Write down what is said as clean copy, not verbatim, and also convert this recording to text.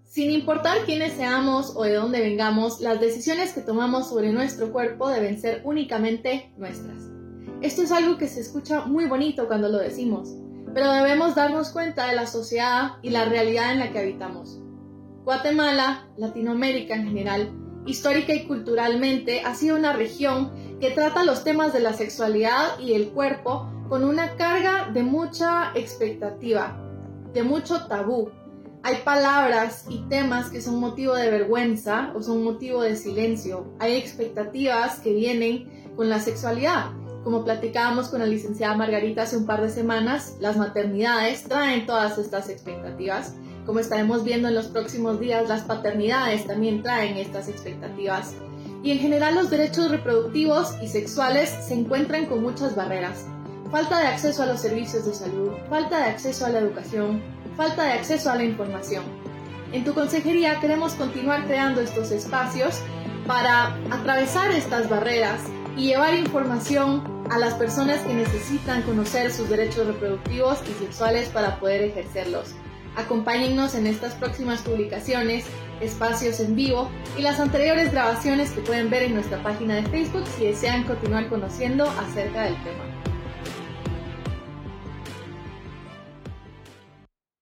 Sin importar quiénes seamos o de dónde vengamos, las decisiones que tomamos sobre nuestro cuerpo deben ser únicamente nuestras. Esto es algo que se escucha muy bonito cuando lo decimos, pero debemos darnos cuenta de la sociedad y la realidad en la que habitamos. Guatemala, Latinoamérica en general, histórica y culturalmente, ha sido una región que trata los temas de la sexualidad y el cuerpo con una carga de mucha expectativa, de mucho tabú. Hay palabras y temas que son motivo de vergüenza o son motivo de silencio. Hay expectativas que vienen con la sexualidad. Como platicábamos con la licenciada Margarita hace un par de semanas, las maternidades traen todas estas expectativas. Como estaremos viendo en los próximos días, las paternidades también traen estas expectativas. Y en general los derechos reproductivos y sexuales se encuentran con muchas barreras. Falta de acceso a los servicios de salud, falta de acceso a la educación, falta de acceso a la información. En tu consejería queremos continuar creando estos espacios para atravesar estas barreras y llevar información a las personas que necesitan conocer sus derechos reproductivos y sexuales para poder ejercerlos. Acompáñennos en estas próximas publicaciones, espacios en vivo y las anteriores grabaciones que pueden ver en nuestra página de Facebook si desean continuar conociendo acerca del tema.